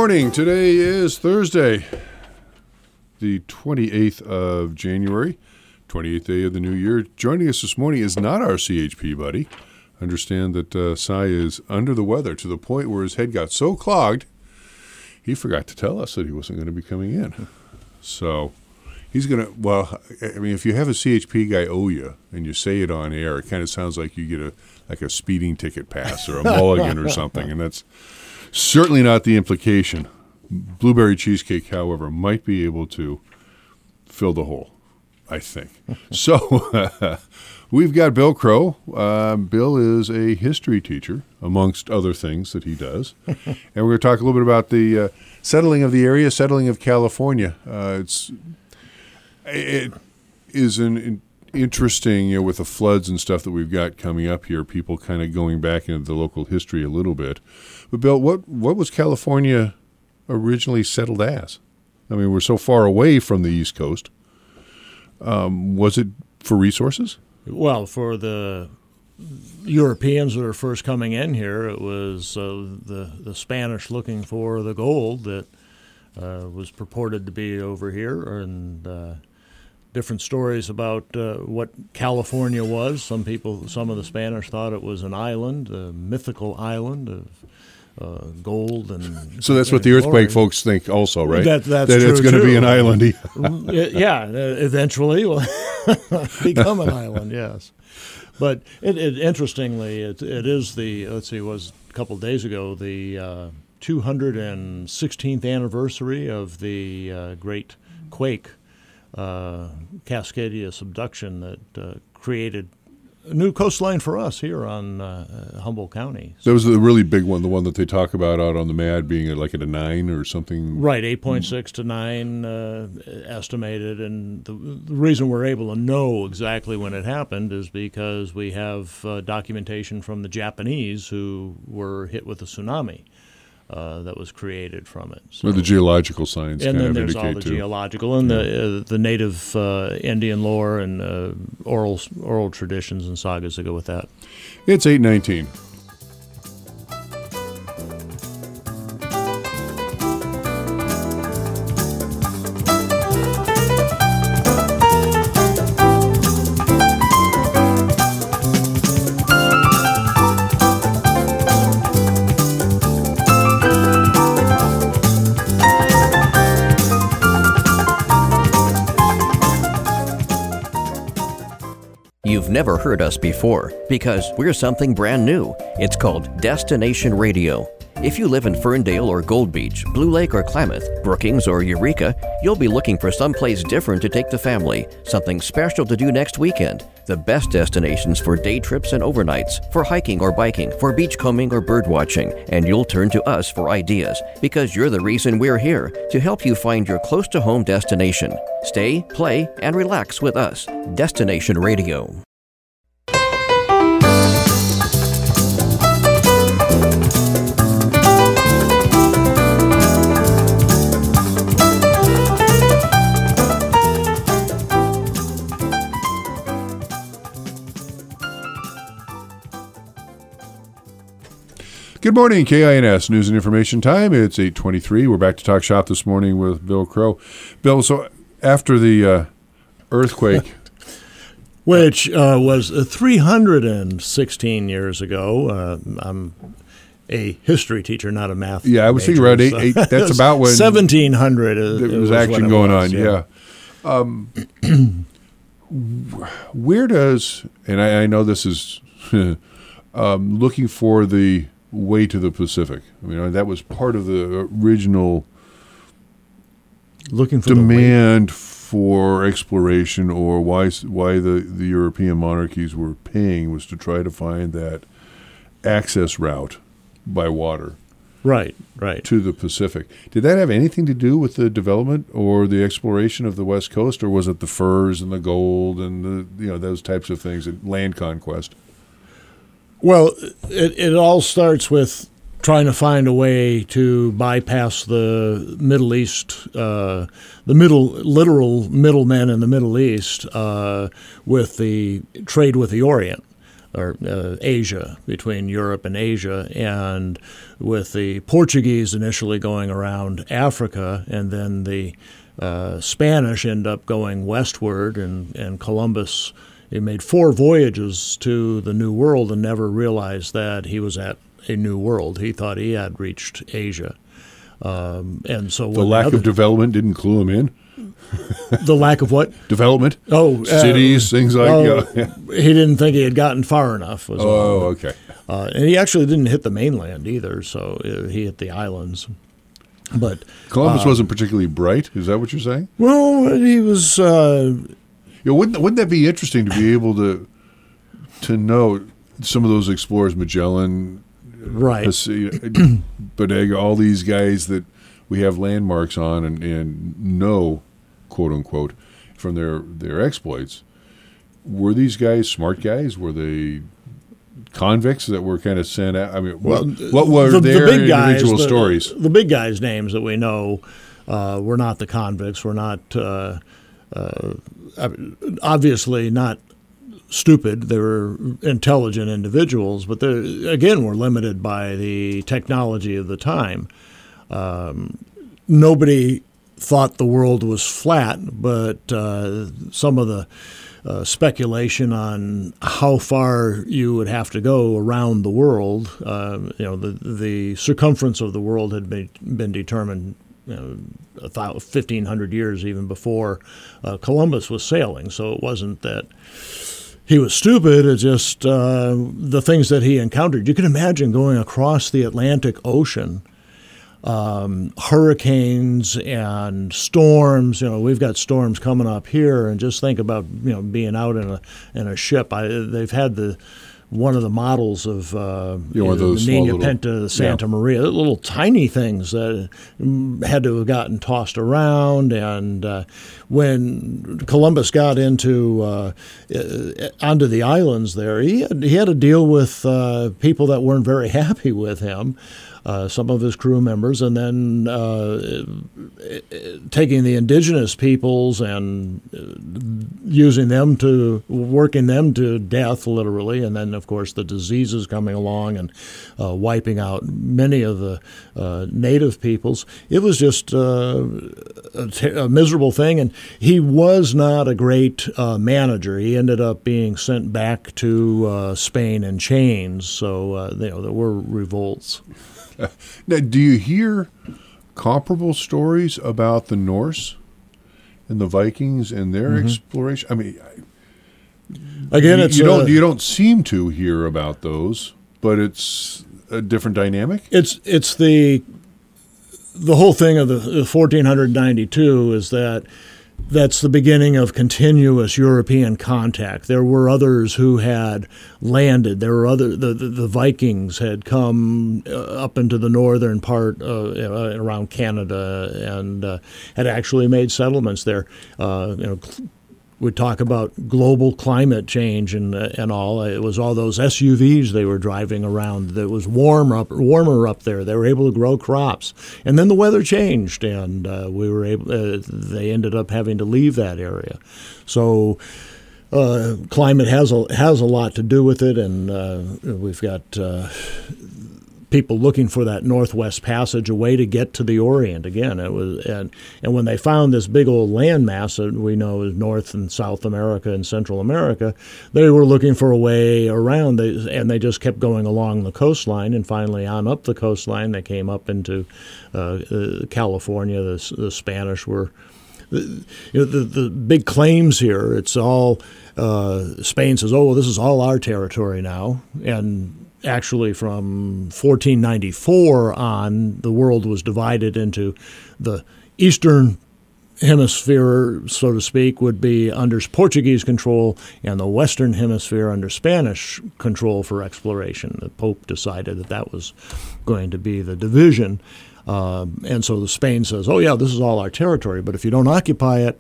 morning. Today is Thursday, the 28th of January, 28th day of the new year. Joining us this morning is not our CHP buddy. Understand that Cy is under the weather to the point where his head got so clogged, he forgot to tell us that he wasn't going to be coming in. So he's going to, well, I mean, if you have a CHP guy owe you and you say it on air, it kind of sounds like you get a speeding ticket pass or a mulligan or something, and that's certainly not the implication. Blueberry cheesecake, however, might be able to fill the hole, I think. So we've got Bill Crow. Bill is a history teacher, amongst other things that he does. And we're going to talk a little bit about the settling of the area, settling of California. It is an interesting, with the floods and stuff that we've got coming up here, people kind of going back into the local history a little bit. But Bill, what was California originally settled as? I mean, we're so far away from the East Coast. Was it for resources? Well, for the Europeans that are first coming in here, it was the Spanish looking for the gold that was purported to be over here, and different stories about what California was. Some of the Spanish thought it was an island, a mythical island of gold and so that's what the earthquake folks think also, right? That's that true it's going to be an island. Yeah, eventually will become an island. Yes, but interestingly, it is the was a couple of days ago the 216th anniversary of the great quake, Cascadia subduction that created a new coastline for us here on Humboldt County. That was the really big one, the one that they talk about out on the MAD being like at a 9 or something. Right, 8.6 to 9 estimated. And the reason we're able to know exactly when it happened is because we have documentation from the Japanese who were hit with a tsunami that was created from it. So, the geological signs and kind then of there's indicate all the too. geological and the native Indian lore and oral traditions and sagas that go with that. It's 8:19. You've never heard us before because we're something brand new. It's called Destination Radio. If you live in Ferndale or Gold Beach, Blue Lake or Klamath, Brookings or Eureka, you'll be looking for someplace different to take the family, something special to do next weekend. The best destinations for day trips and overnights, for hiking or biking, for beachcombing or bird watching, and you'll turn to us for ideas because you're the reason we're here, to help you find your close-to-home destination. Stay, play, and relax with us. Destination Radio. Good morning, KINS News and Information Time. It's 8:23. We're back to talk shop this morning with Bill Crow. Bill, so after the earthquake, which was 316 years ago, I'm a history teacher, not a math. Yeah, I was thinking around 8. That's about when 1700. There was action going on. Yeah. Where does, and I know this is looking for the way to the Pacific. I mean, that was part of the original looking for demand for exploration, or why the European monarchies were paying was to try to find that access route by water. Right. To the Pacific. Did that have anything to do with the development or the exploration of the West Coast, or was it the furs and the gold and those types of things, land conquest? Well, it all starts with trying to find a way to bypass the Middle East, the literal middlemen in the Middle East with the trade with the Orient. or Asia, between Europe and Asia, and with the Portuguese initially going around Africa, and then the Spanish end up going westward, and Columbus, he made 4 voyages to the New World and never realized that he was at a new world. He thought he had reached Asia. And so the lack of development didn't clue him in? The lack of what? Development? Oh, cities, things like that. He didn't think he had gotten far enough. Was all. Okay. And he actually didn't hit the mainland either, so he hit the islands. But Columbus wasn't particularly bright. Is that what you're saying? Well, he was. Wouldn't that be interesting to be able to know some of those explorers, Magellan, right, Bodega, all these guys that we have landmarks on and know, quote unquote, from their exploits. Were these guys smart guys? Were they convicts that were kind of sent out? I mean, what were their big guys, individual stories? The big guys' names that we know were not the convicts, were not obviously not stupid. They were intelligent individuals, but they, again, were limited by the technology of the time. Nobody thought the world was flat, but some of the speculation on how far you would have to go around the world, the circumference of the world had been determined 1,500 years even before Columbus was sailing. So it wasn't that he was stupid. It's just the things that he encountered. You can imagine going across the Atlantic Ocean, hurricanes and storms. We've got storms coming up here, and just think about being out in a ship. They've had one of the models of the Nina Pinta, the Santa Maria, the little tiny things that had to have gotten tossed around. And when Columbus got onto the islands there, he had to deal with people that weren't very happy with him. Some of his crew members, and then taking the indigenous peoples and working them to death, literally, and then, of course, the diseases coming along and wiping out many of the native peoples. It was just a miserable thing, and he was not a great manager. He ended up being sent back to Spain in chains, so there were revolts. Now, do you hear comparable stories about the Norse and the Vikings and their exploration? I mean, again, you don't seem to hear about those, but it's a different dynamic. It's the whole thing of the 1492 is that's the beginning of continuous European contact. There were others who had landed. There were the Vikings had come up into the northern part around Canada and had actually made settlements there. We talk about global climate change and all. It was all those SUVs they were driving around. That was warmer up there. They were able to grow crops, and then the weather changed, and they ended up having to leave that area. So climate has a lot to do with it, and we've got people looking for that Northwest Passage, a way to get to the Orient again. It was, and when they found this big old landmass that we know is North and South America and Central America, they were looking for a way around. They just kept going along the coastline, and finally on up the coastline they came up into California. The Spanish were the big claims here. It's all Spain says, "Oh, well, this is all our territory now," and actually, from 1494 on, the world was divided into the eastern hemisphere, so to speak, would be under Portuguese control, and the western hemisphere under Spanish control for exploration. The Pope decided that was going to be the division. And so Spain says, "Oh, yeah, this is all our territory, but if you don't occupy it,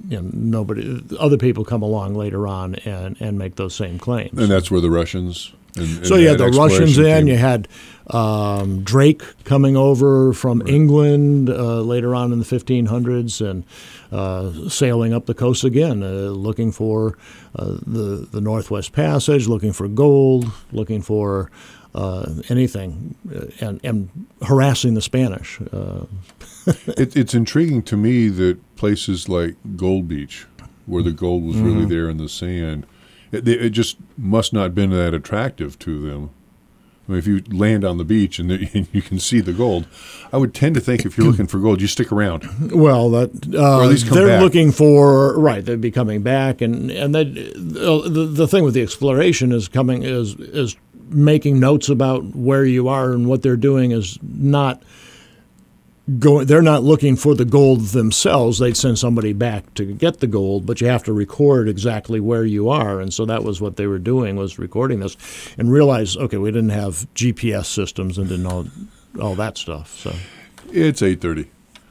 other people come along later on and make those same claims." And that's where the Russians And So you had the Russians exploration in. team. You had Drake coming over from England later on in the 1500s and sailing up the coast again, looking for the Northwest Passage, looking for gold, looking for anything, and harassing the Spanish. It's intriguing to me that places like Gold Beach, where the gold was really there in the sand, it just must not have been that attractive to them. I mean, if you land on the beach and you can see the gold, I would tend to think if you're looking for gold, you stick around. Well, that Or at least come they're back. looking for they'd be coming back, and the thing with the exploration is making notes about where you are, and what they're doing is not going. They're not looking for the gold themselves. They'd send somebody back to get the gold, but you have to record exactly where you are, and so that was what they were doing, was recording this, and realize, okay, we didn't have GPS systems and didn't know all that stuff. So It's 8:30.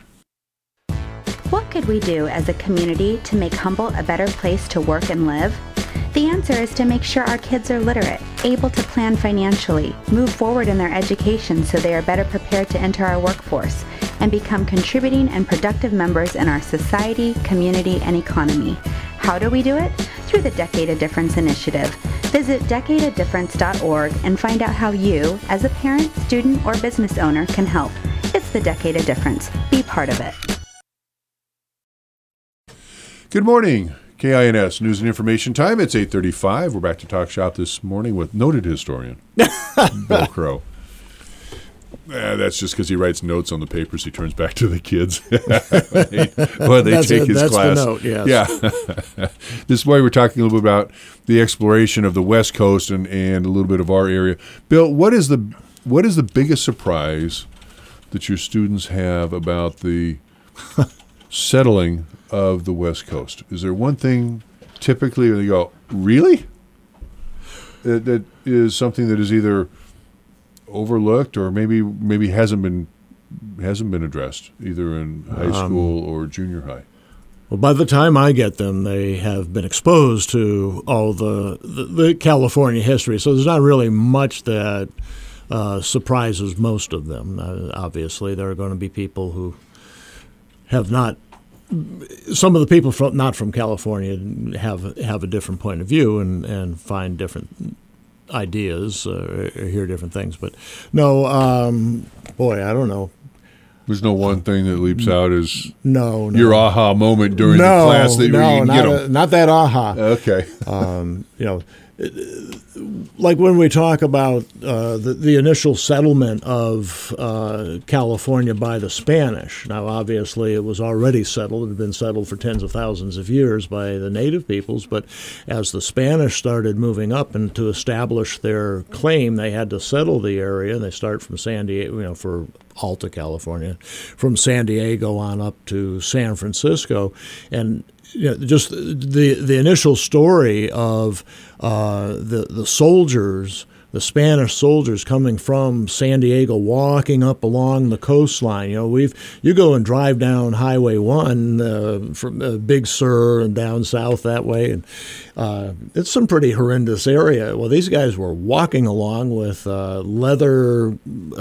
What could we do as a community to make Humboldt a better place to work and live? The answer is to make sure our kids are literate, able to plan financially, move forward in their education so they are better prepared to enter our workforce, and become contributing and productive members in our society, community, and economy. How do we do it? Through the Decade of Difference initiative. Visit decadeofdifference.org and find out how you, as a parent, student, or business owner, can help. It's the Decade of Difference. Be part of it. Good morning, KINS News and Information Time. It's 8:35. We're back to Talk Shop this morning with noted historian Bill Crow. That's just because he writes notes on the papers he turns back to the kids. Well, they take his that's class. the note, yes. Yeah. This morning we're talking a little bit about the exploration of the West Coast and a little bit of our area. Bill, what is the biggest surprise that your students have about the settling of the West Coast? Is there one thing typically where they go, really? That is something that is either overlooked or maybe hasn't been addressed either in high school or junior high? Well, by the time I get them, they have been exposed to all the California history, so there's not really much that surprises most of them. Obviously, there are going to be people who have not. Some of the people not from California have a different point of view and find different ideas or hear different things. But no, boy, I don't know. There's no one thing that leaps out as No. your aha moment during the class that you can get them. Not that aha. Okay. Like when we talk about the initial settlement of California by the Spanish. Now, obviously, it was already settled. It had been settled for tens of thousands of years by the native peoples. But as the Spanish started moving up and to establish their claim, they had to settle the area. They start from San Diego, for Alta California, from San Diego on up to San Francisco, and just the initial story of the soldiers, the Spanish soldiers coming from San Diego, walking up along the coastline. You go and drive down Highway 1 from Big Sur and down south that way, and it's some pretty horrendous area. Well, these guys were walking along with leather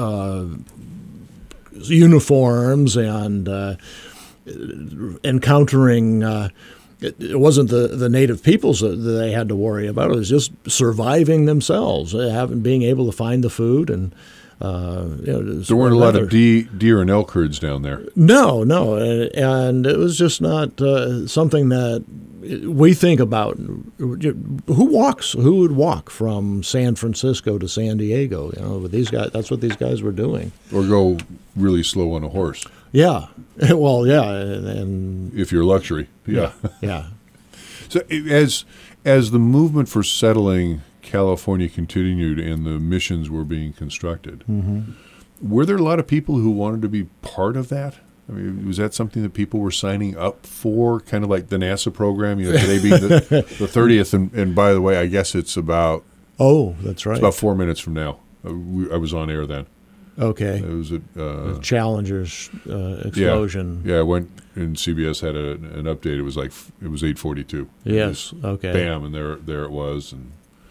uniforms and encountering. It wasn't the native peoples that they had to worry about. It was just surviving themselves, being able to find the food, and there weren't a lot of deer and elk herds down there. No, and it was just not something that we think about. Who would walk from San Francisco to San Diego? With these guys, that's what these guys were doing. Or go really slow on a horse. Yeah. Well, yeah, and if you're luxury. Yeah. Yeah. So as the movement for settling California continued and the missions were being constructed, were there a lot of people who wanted to be part of that? I mean, was that something that people were signing up for, kind of like the NASA program? Today being the 30th, and by the way, I guess it's about... Oh, that's right. It's about 4 minutes from now. I was on air then. Okay. It was a Challenger's explosion. Yeah, I went and CBS had an update. It was 8:42. Yes. Okay. Bam, and there it was, and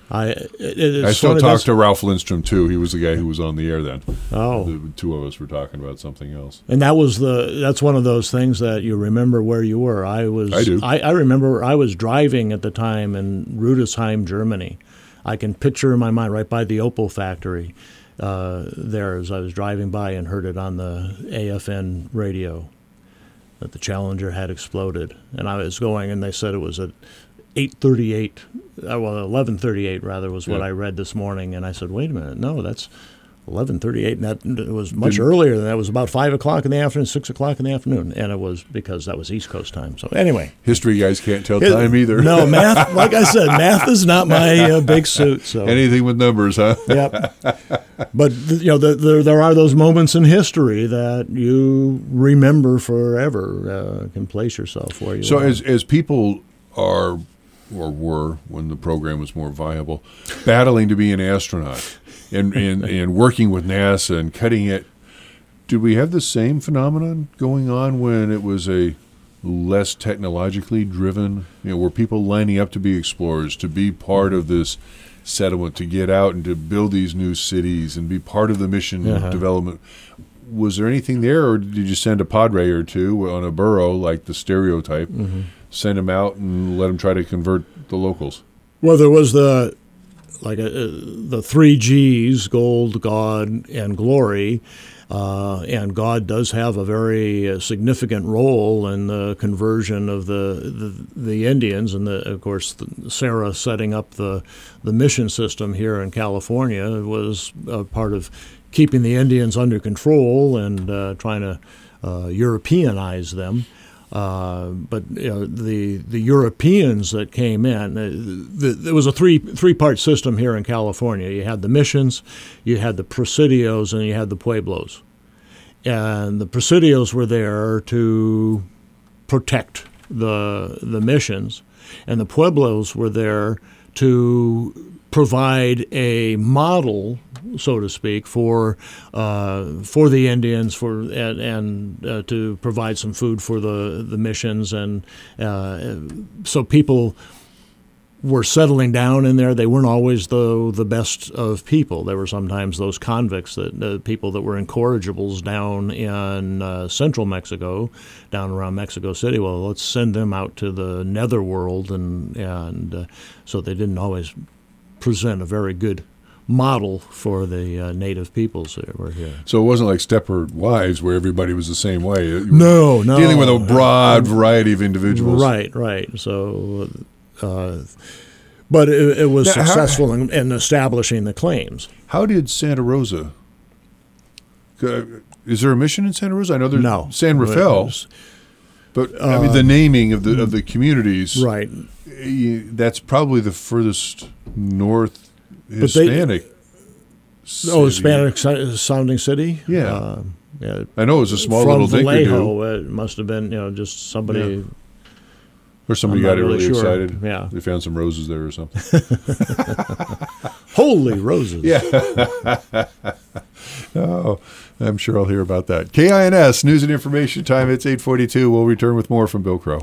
I still talk to Ralph Lindstrom too. He was the guy who was on the air then. Oh, the two of us were talking about something else. And that's one of those things that you remember where you were. I do. I remember I was driving at the time in Rudesheim, Germany. I can picture in my mind right by the Opel factory there as I was driving by and heard it on the AFN radio that the Challenger had exploded. And I was going, and they said it was at 8:38. 11:38 rather was what I read this morning, and I said, "Wait a minute, no, that's 11:38." And that was much earlier than that. It was about 5 o'clock in the afternoon, 6 o'clock in the afternoon, and it was because that was East Coast time. So anyway, history guys can't tell time either. No, math. Like I said, math is not my big suit. So anything with numbers, huh? Yep. But there are those moments in history that you remember forever. Can place yourself where you. So are. as people are. Or were, when the program was more viable, battling to be an astronaut and working with NASA and cutting it. Did we have the same phenomenon going on when it was a less technologically driven? Were people lining up to be explorers, to be part of this settlement, to get out and to build these new cities and be part of the mission development? Was there anything there, or did you send a Padre or two on a burro, like the stereotype, send them out and let them try to convert the locals? Well, there was the 3 Gs, gold, God, and glory. And God does have a very significant role in the conversion of the Indians, and of course Sarah setting up the mission system here in California was a part of keeping the Indians under control and trying to Europeanize them. But the Europeans that came in, there was a three-part system here in California. You had the missions, you had the presidios, and you had the pueblos. And the presidios were there to protect the missions, and the pueblos were there to provide a model, so to speak, for the Indians, and to provide some food for the missions, and so people were settling down in there. They weren't always the best of people. There were sometimes those convicts, that people that were incorrigibles down in central Mexico, down around Mexico City. Well, let's send them out to the netherworld, and so they didn't always present a very good model for the native peoples that were here. So it wasn't like Stepford Wives where everybody was the same way. No. Dealing with a broad variety of individuals. Right. So, but it was successful in establishing the claims. How did Santa Rosa? Is there a mission in Santa Rosa? I know there's San Rafael. But I mean, the naming of the communities, right? That's probably the furthest north Hispanic. Hispanic sounding city. Yeah, I know it was a small little Vallejo. It must have been, just somebody. Yeah. Or somebody got really excited. Yeah, they found some roses there or something. Holy roses! Yeah. Oh, I'm sure I'll hear about that. KINS News and Information Time. It's 8:42. We'll return with more from Bill Crow.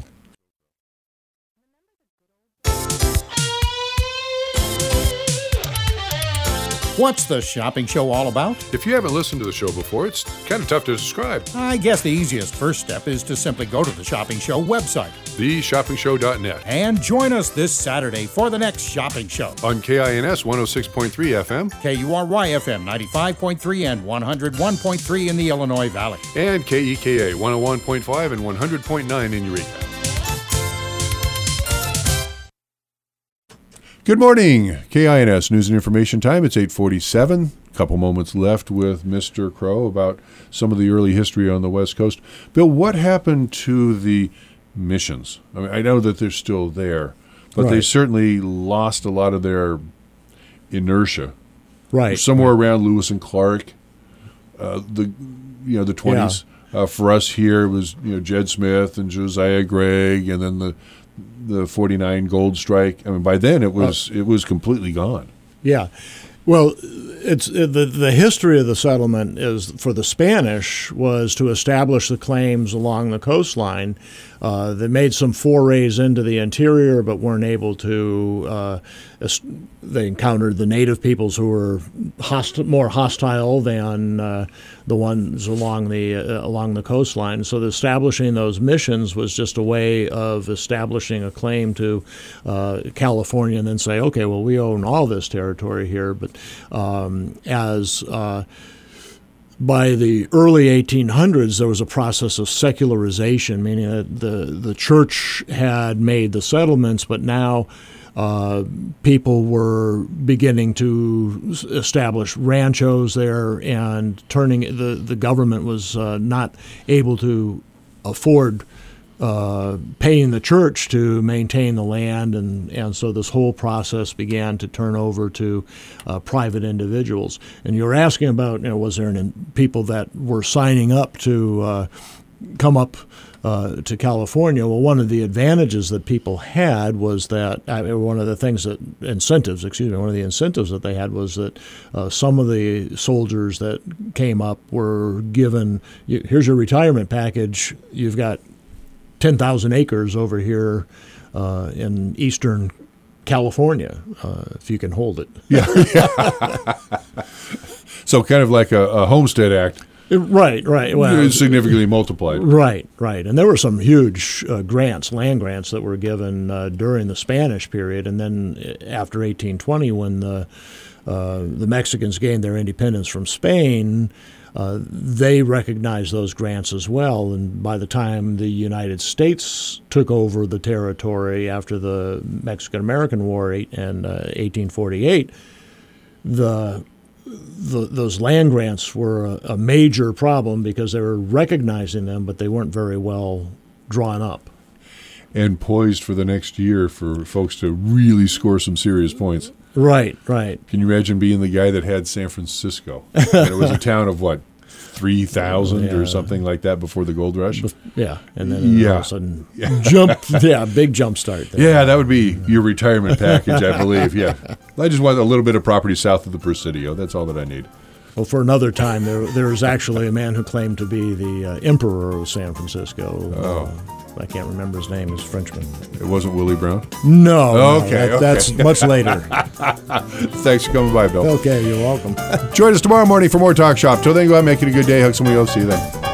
What's the shopping show all about? If you haven't listened to the show before, it's kind of tough to describe. I guess the easiest first step is to simply go to the Shopping Show website, theshoppingshow.net, and join us this Saturday for the next shopping show. On KINS 106.3 FM, KURY FM 95.3 and 101.3 in the Illinois Valley, and KEKA 101.5 and 100.9 in Eureka. Good morning, KINS News and Information Time. It's 8:47. A couple moments left with Mr. Crow about some of the early history on the West Coast. Bill, what happened to the missions? I mean, I know that they're still there, but they certainly lost a lot of their inertia. Right. Somewhere around Lewis and Clark, the 20s. Yeah. For us here, it was Jed Smith and Josiah Gregg, and then the 49 gold strike. I mean, by then it was completely gone. Yeah. Well, it's the history of the settlement is for the Spanish was to establish the claims along the coastline. They made some forays into the interior, but weren't able to. They encountered the native peoples who were more hostile than the ones along the coastline. So establishing those missions was just a way of establishing a claim to California, and then say, okay, well, we own all this territory here. But by the early 1800s, there was a process of secularization, meaning that the church had made the settlements, but now people were beginning to establish ranchos there, and the government was not able to afford paying the church to maintain the land, and so this whole process began to turn over to private individuals. And you were asking about, was there people that were signing up to come up to California? Well, one of the advantages that people had was that one of the incentives that they had was that some of the soldiers that came up were given, here's your retirement package, you've got 10,000 acres over here in eastern California, if you can hold it. Yeah. So kind of like a Homestead Act. Right. Well, significantly multiplied. Right. And there were some huge land grants that were given during the Spanish period, and then after 1820, when the Mexicans gained their independence from Spain, they recognized those grants as well. And by the time the United States took over the territory after the Mexican-American War in 1848, those land grants were a major problem because they were recognizing them, but they weren't very well drawn up. And poised for the next year for folks to really score some serious points. Right. Can you imagine being the guy that had San Francisco? And it was a town of, 3,000 or something like that before the gold rush? Yeah, and then all of a sudden, big jump start there. Yeah, that would be your retirement package, I believe, yeah. I just want a little bit of property south of the Presidio. That's all that I need. Well, for another time, there was actually a man who claimed to be the emperor of San Francisco. Oh. I can't remember his name. He's a Frenchman. It wasn't Willie Brown? No. Okay. That's much later. Thanks for coming by, Bill. Okay, you're welcome. Join us tomorrow morning for more Talk Shop. Till then, go out and make it a good day. Hug somebody else. See you then.